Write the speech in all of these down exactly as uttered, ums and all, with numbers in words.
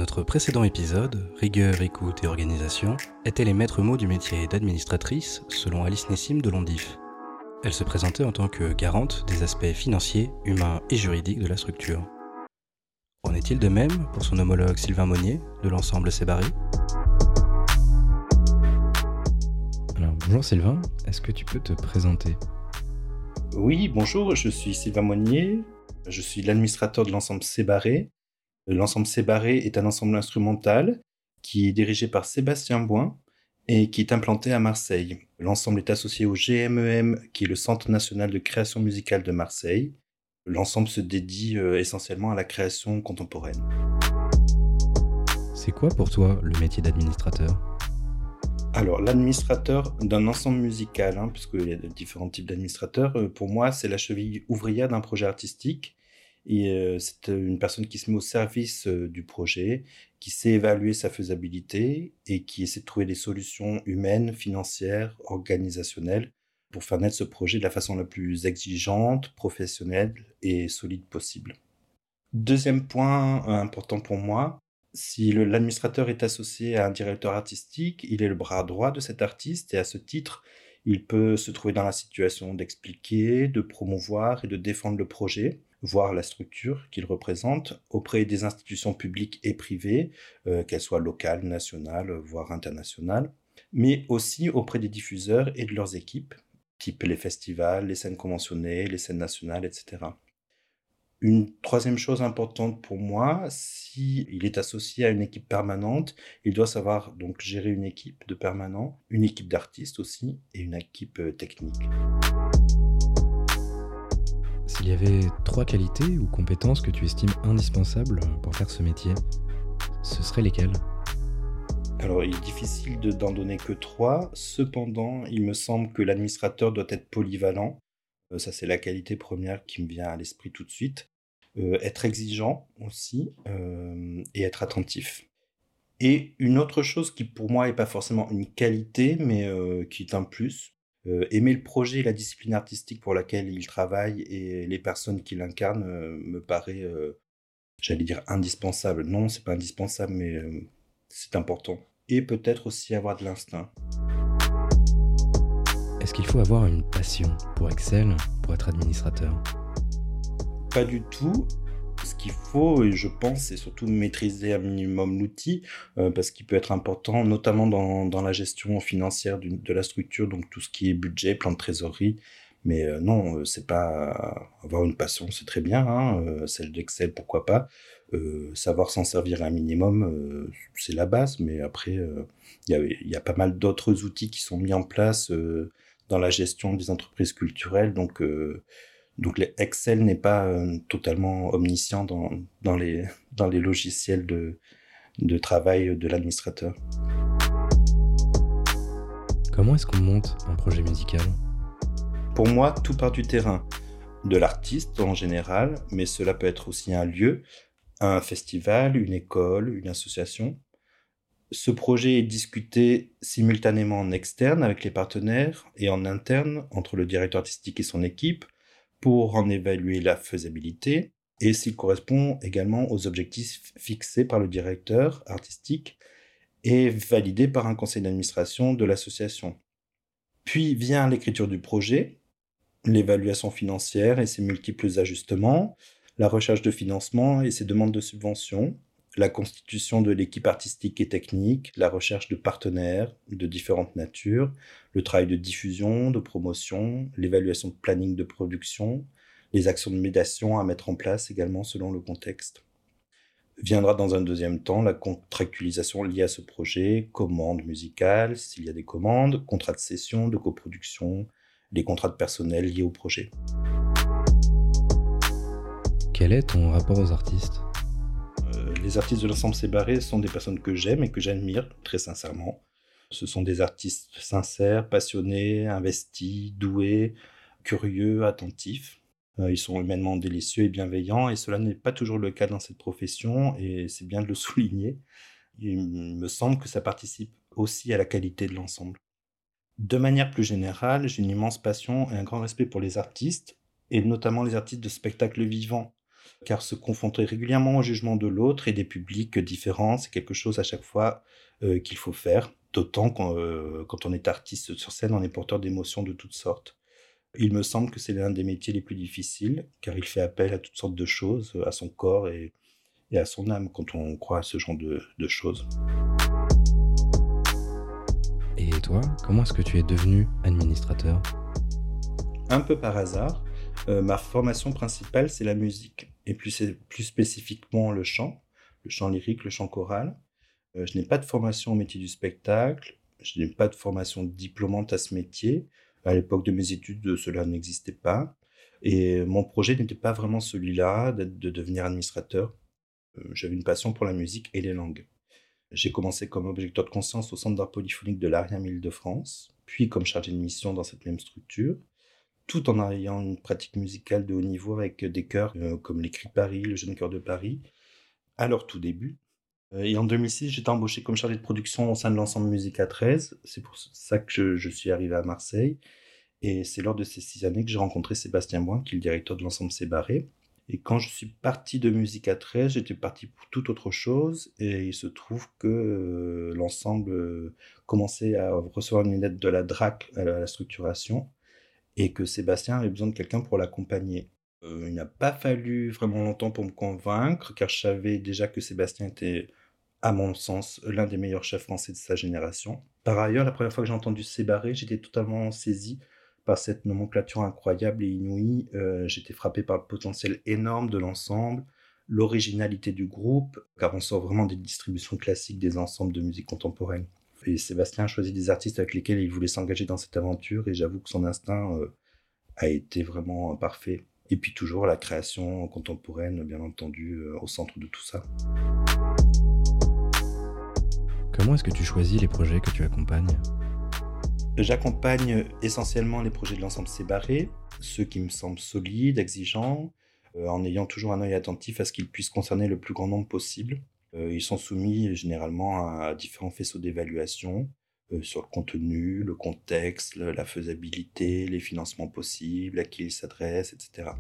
notre précédent épisode, rigueur, écoute et organisation étaient les maîtres mots du métier d'administratrice selon Alice Nessim de Londif. Elle se présentait en tant que garante des aspects financiers, humains et juridiques de la structure. En est-il de même pour son homologue Sylvain Monnier de l'ensemble Sébarré ? Alors bonjour Sylvain, est-ce que tu peux te présenter ? Oui, bonjour, je suis Sylvain Monnier, je suis l'administrateur de l'ensemble Sébarré. L'ensemble Sébarré est un ensemble instrumental qui est dirigé par Sébastien Boin et qui est implanté à Marseille. L'ensemble est associé au G M E M, qui est le Centre national de création musicale de Marseille. L'ensemble se dédie euh, essentiellement à la création contemporaine. C'est quoi pour toi le métier d'administrateur ? Alors, l'administrateur d'un ensemble musical, hein, puisqu'il y a différents types d'administrateurs, euh, pour moi, c'est la cheville ouvrière d'un projet artistique. Et euh, c'est une personne qui se met au service euh, du projet, qui sait évaluer sa faisabilité et qui essaie de trouver des solutions humaines, financières, organisationnelles pour faire naître ce projet de la façon la plus exigeante, professionnelle et solide possible. Deuxième point euh, important pour moi, si le, l'administrateur est associé à un directeur artistique, il est le bras droit de cet artiste et à ce titre, il peut se trouver dans la situation d'expliquer, de promouvoir et de défendre le projet, voire la structure qu'il représente, auprès des institutions publiques et privées, euh, qu'elles soient locales, nationales, voire internationales, mais aussi auprès des diffuseurs et de leurs équipes, type les festivals, les scènes conventionnées, les scènes nationales, et cetera. Une troisième chose importante pour moi, s'il est associé à une équipe permanente, il doit savoir donc gérer une équipe de permanents, une équipe d'artistes aussi, et une équipe euh, technique. S'il y avait trois qualités ou compétences que tu estimes indispensables pour faire ce métier, ce seraient lesquelles ? Alors, il est difficile de, d'en donner que trois. Cependant, il me semble que l'administrateur doit être polyvalent. Euh, ça, c'est la qualité première qui me vient à l'esprit tout de suite. Euh, être exigeant aussi euh, et être attentif. Et une autre chose qui, pour moi, n'est pas forcément une qualité, mais euh, qui est un plus, Euh, aimer le projet et la discipline artistique pour laquelle il travaille et les personnes qui l'incarnent euh, me paraît, euh, j'allais dire indispensable. Non, c'est pas indispensable, mais euh, c'est important. Et peut-être aussi avoir de l'instinct. Est-ce qu'il faut avoir une passion pour Excel pour être administrateur ? Pas du tout. Ce qu'il faut, et je pense, c'est surtout maîtriser un minimum l'outil, euh, parce qu'il peut être important, notamment dans, dans la gestion financière d'une- de la structure, donc tout ce qui est budget, plan de trésorerie. Mais euh, non, euh, c'est pas avoir une passion, c'est très bien, hein, euh, celle d'Excel, pourquoi pas. Euh, savoir s'en servir un minimum, euh, c'est la base, mais après, euh, il y a, il y a pas mal d'autres outils qui sont mis en place euh, dans la gestion des entreprises culturelles, donc euh, donc les- Excel n'est pas euh, totalement omniscient dans, dans, les, dans les logiciels de, de travail de l'administrateur. Comment est-ce qu'on monte un projet musical ? Pour moi, tout part du terrain, de l'artiste en général, mais cela peut être aussi un lieu, un festival, une école, une association. Ce projet est discuté simultanément en externe avec les partenaires et en interne entre le directeur artistique et son équipe, pour en évaluer la faisabilité et s'il correspond également aux objectifs fixés par le directeur artistique et validés par un conseil d'administration de l'association. Puis vient l'écriture du projet, l'évaluation financière et ses multiples ajustements, la recherche de financement et ses demandes de subventions, la constitution de l'équipe artistique et technique, la recherche de partenaires de différentes natures, le travail de diffusion, de promotion, l'évaluation de planning de production, les actions de médiation à mettre en place également selon le contexte. Viendra dans un deuxième temps la contractualisation liée à ce projet, commandes musicales, s'il y a des commandes, contrats de cession, de coproduction, les contrats de personnel liés au projet. Quel est ton rapport aux artistes ? Euh, les artistes de l'ensemble Sébarré sont des personnes que j'aime et que j'admire très sincèrement. Ce sont des artistes sincères, passionnés, investis, doués, curieux, attentifs. Euh, ils sont humainement délicieux et bienveillants et cela n'est pas toujours le cas dans cette profession et c'est bien de le souligner. Il me semble que ça participe aussi à la qualité de l'ensemble. De manière plus générale, j'ai une immense passion et un grand respect pour les artistes et notamment les artistes de spectacle vivant. car se confronter régulièrement au jugement de l'autre et des publics différents, c'est quelque chose à chaque fois euh, qu'il faut faire, d'autant quand, euh, quand on est artiste sur scène, on est porteur d'émotions de toutes sortes. Il me semble que c'est l'un des métiers les plus difficiles, car il fait appel à toutes sortes de choses, à son corps et, et à son âme quand on croit à ce genre de, de choses. Et toi, comment est-ce que tu es devenu administrateur ? Un peu par hasard, euh, ma formation principale, c'est la musique, et plus, plus spécifiquement le chant, le chant lyrique, le chant choral. Euh, je n'ai pas de formation au métier du spectacle, je n'ai pas de formation diplômante à ce métier. À l'époque de mes études, cela n'existait pas. Et mon projet n'était pas vraiment celui-là, de, de devenir administrateur. Euh, j'avais une passion pour la musique et les langues. J'ai commencé comme objecteur de conscience au Centre d'art polyphonique de l'Ariège Île-de-France, puis comme chargé de mission dans cette même structure, tout en ayant une pratique musicale de haut niveau avec des chœurs euh, comme les Cris de Paris, le Jeune Chœur de Paris, à leur tout début. Et en deux mille six, j'étais embauché comme chargé de production au sein de l'ensemble Musica treize. C'est pour ça que je, je suis arrivé à Marseille. Et c'est lors de ces six années que j'ai rencontré Sébastien Boin, qui est le directeur de l'ensemble C'est Barré. Et quand je suis parti de Musica treize, j'étais parti pour toute autre chose. Et il se trouve que euh, l'ensemble euh, commençait à recevoir une lettre de la D R A C à la, à la structuration. Et que Sébastien avait besoin de quelqu'un pour l'accompagner. Euh, il n'a pas fallu vraiment longtemps pour me convaincre, car je savais déjà que Sébastien était, à mon sens, l'un des meilleurs chefs français de sa génération. Par ailleurs, la première fois que j'ai entendu C'est Barré, j'étais totalement saisi par cette nomenclature incroyable et inouïe. Euh, j'étais frappé par le potentiel énorme de l'ensemble, l'originalité du groupe, car on sort vraiment des distributions classiques des ensembles de musique contemporaine. Et Sébastien a choisi des artistes avec lesquels il voulait s'engager dans cette aventure, et j'avoue que son instinct euh, a été vraiment parfait. Et puis toujours la création contemporaine, bien entendu, euh, au centre de tout ça. Comment est-ce que tu choisis les projets que tu accompagnes ? J'accompagne essentiellement les projets de l'ensemble C'est Barré, ceux qui me semblent solides, exigeants, euh, en ayant toujours un œil attentif à ce qu'ils puissent concerner le plus grand nombre possible. Euh, ils sont soumis généralement à différents faisceaux d'évaluation euh, sur le contenu, le contexte, le, la faisabilité, les financements possibles, à qui ils s'adressent, et cetera.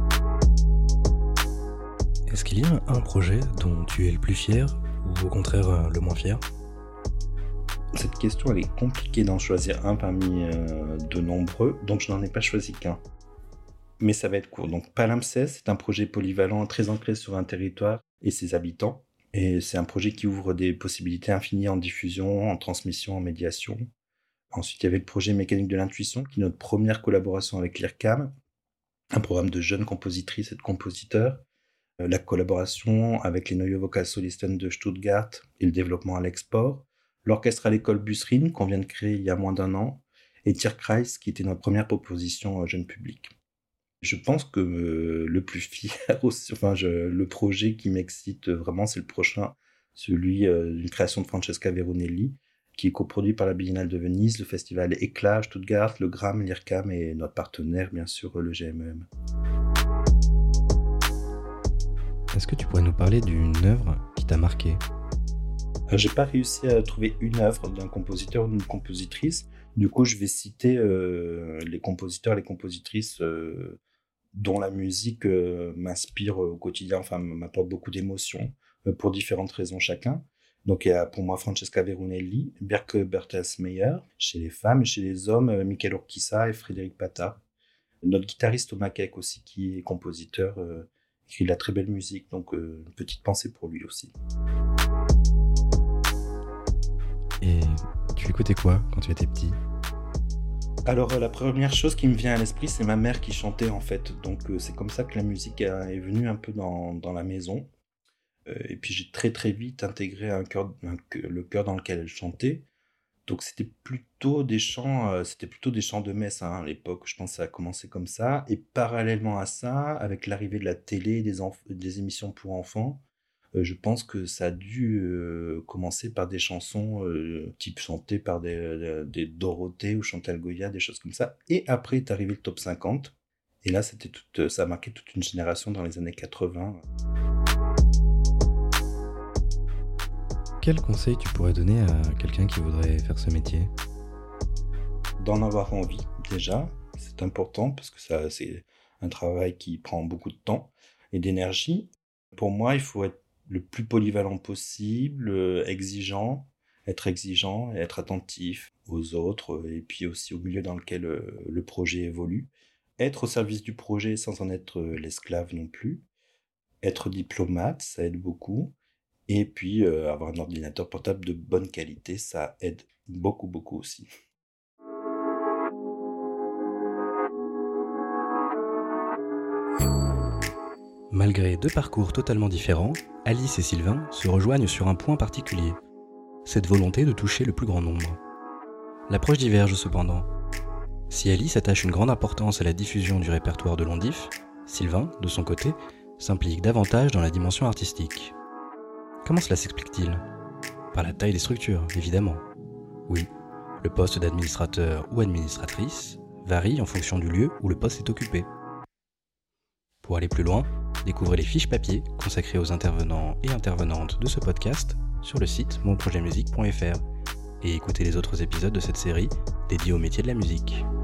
Est-ce qu'il y a un projet dont tu es le plus fier ou au contraire le moins fier ? Cette question, elle est compliquée d'en choisir un parmi euh, de nombreux, donc je n'en ai pas choisi qu'un. Mais ça va être court. Donc Palimpseste, c'est un projet polyvalent très ancré sur un territoire et ses habitants. Et c'est un projet qui ouvre des possibilités infinies en diffusion, en transmission, en médiation. Ensuite, il y avait le projet Mécanique de l'intuition, qui est notre première collaboration avec l'I R C A M, un programme de jeunes compositrices et de compositeurs. Euh, la collaboration avec les Neue Vokalsolisten de Stuttgart et le développement à l'export. L'orchestre à l'école Busserin, qu'on vient de créer il y a moins d'un an. Et Tierkreis, qui était notre première proposition jeune public. Je pense que euh, le plus fier aussi, enfin, je, le projet qui m'excite vraiment, c'est le prochain, celui euh, d'une création de Francesca Veronelli, qui est coproduit par la Biennale de Venise, le festival Éclat, Stuttgart, le Gram, l'I R C A M et notre partenaire, bien sûr, le G M E M. Est-ce que tu pourrais nous parler d'une œuvre qui t'a marqué ? Alors, j'ai pas réussi à trouver une œuvre d'un compositeur ou d'une compositrice. Du coup, je vais citer euh, les compositeurs et les compositrices euh, dont la musique euh, m'inspire au quotidien, enfin m'apporte beaucoup d'émotions, euh, pour différentes raisons chacun. Donc il y a pour moi Francesca Veronelli, Birke Bertelsmeyer, chez les femmes, et chez les hommes, euh, Michael Urquiza et Frédéric Pata. Notre guitariste Thomas Keck aussi, qui est compositeur, euh, écrit de la très belle musique, donc euh, une petite pensée pour lui aussi. Et tu écoutais quoi quand tu étais petit ? Alors, euh, la première chose qui me vient à l'esprit, c'est ma mère qui chantait, en fait. Donc, euh, c'est comme ça que la musique a- est venue un peu dans, dans la maison. Euh, et puis, j'ai très, très vite intégré un chœur, un chœur- le chœur dans lequel elle chantait. Donc, c'était plutôt des chants, euh, c'était plutôt des chants de messe, hein, à l'époque. Je pense que ça a commencé comme ça. Et parallèlement à ça, avec l'arrivée de la télé, des, enf- des émissions pour enfants, euh, je pense que ça a dû euh, commencer par des chansons euh, type chantées par des, euh, des Dorothée ou Chantal Goya, des choses comme ça. Et après est arrivé le top cinquante. Et là, c'était toute, ça a marqué toute une génération dans les années quatre-vingts. Quel conseil tu pourrais donner à quelqu'un qui voudrait faire ce métier ? D'en avoir envie, déjà, c'est important parce que ça, c'est un travail qui prend beaucoup de temps. et d'énergie. Pour moi, il faut être le plus polyvalent possible, euh, exigeant, être exigeant et être attentif aux autres, euh, et puis aussi au milieu dans lequel euh, le projet évolue. Être au service du projet sans en être euh, l'esclave non plus. Être diplomate, ça aide beaucoup. Et puis, euh, avoir un ordinateur portable de bonne qualité, ça aide beaucoup, beaucoup aussi. Malgré deux parcours totalement différents, Alice et Sylvain se rejoignent sur un point particulier, cette volonté de toucher le plus grand nombre. L'approche diverge cependant. Si Alice attache une grande importance à la diffusion du répertoire de Londif, Sylvain, de son côté, s'implique davantage dans la dimension artistique. Comment cela s'explique-t-il ? Par la taille des structures, évidemment. Oui, le poste d'administrateur ou administratrice varie en fonction du lieu où le poste est occupé. Pour aller plus loin, découvrez les fiches papier consacrées aux intervenants et intervenantes de ce podcast sur le site mon projet musique point f r et écoutez les autres épisodes de cette série dédiée au métier de la musique.